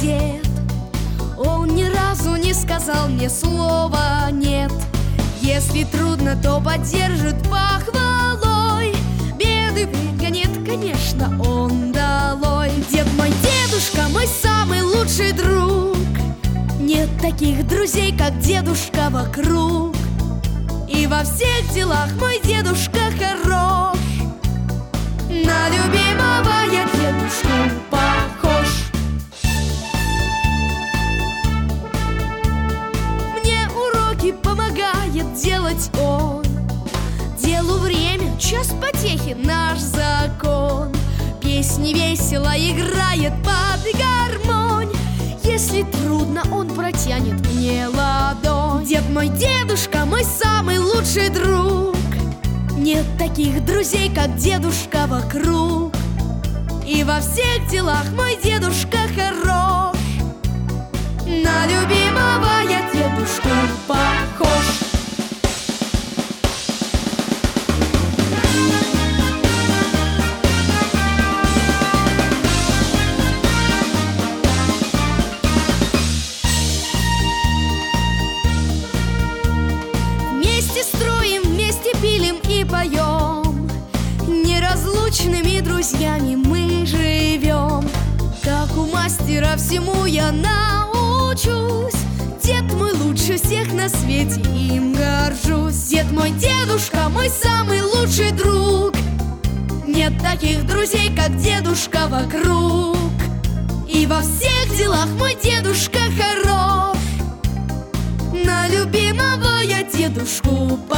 дед. Он ни разу не сказал мне слова «нет». Если трудно, то поддержит похвалой, беды выгонит, конечно, он долой. Дед мой, дедушка, мой самый лучший друг. Нет таких друзей, как дедушка вокруг. И во всех делах мой дедушка хорош. На любимого я дедушку похож. Мне уроки помогает делать он. Делу время, час потехи, наш закон. Песни весело играет под гармонь. Если трудно, он протянет мне ладонь. Дед мой, дедушка, мой самый лучший друг. Нет таких друзей, как дедушка вокруг. И во всех делах мой дедушка хорош. На любимого я дедушку похож. Вместе строим, вместе пилим и поем. Неразлучными друзьями мы живем. Как у мастера всему я научусь. Дед мой лучше всех на свете, им горжусь. Дед мой, дедушка, мой самый лучший друг. Нет таких друзей, как дедушка вокруг. И во всех делах мой дедушка хорош. На любимого я дедушку